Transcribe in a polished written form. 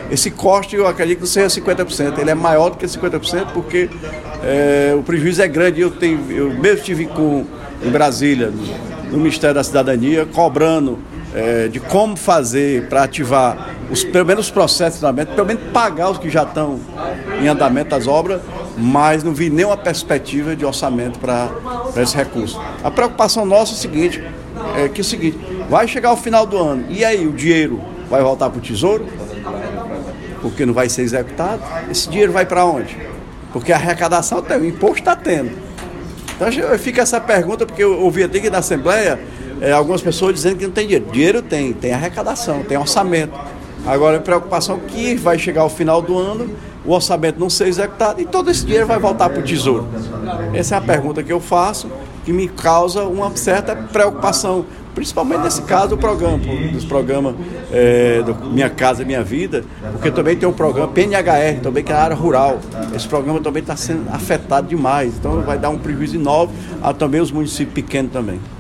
esse corte eu acredito que não seja 50%, ele é maior do que 50% porque o prejuízo é grande. Eu mesmo estive em Brasília, no Ministério da Cidadania, cobrando de como fazer para ativar pelo menos os processos de andamento, pelo menos pagar os que já estão em andamento das obras, mas não vi nenhuma perspectiva de orçamento para esse recurso. A preocupação nossa é o seguinte, vai chegar o final do ano, e aí o dinheiro vai voltar para o Tesouro? Porque não vai ser executado? Esse dinheiro vai para onde? Porque a arrecadação tem, o imposto está tendo. Então fica essa pergunta, porque eu ouvi até aqui na Assembleia algumas pessoas dizendo que não tem dinheiro. Dinheiro tem arrecadação, tem orçamento. Agora a preocupação é que vai chegar ao final do ano, o orçamento não ser executado e todo esse dinheiro vai voltar para o Tesouro. Essa é a pergunta que eu faço, que me causa uma certa preocupação, principalmente nesse caso dos programas do Minha Casa Minha Vida, porque também tem um programa PNHR, também que é a área rural. Esse programa também está sendo afetado demais, então vai dar um prejuízo enorme a também os municípios pequenos também.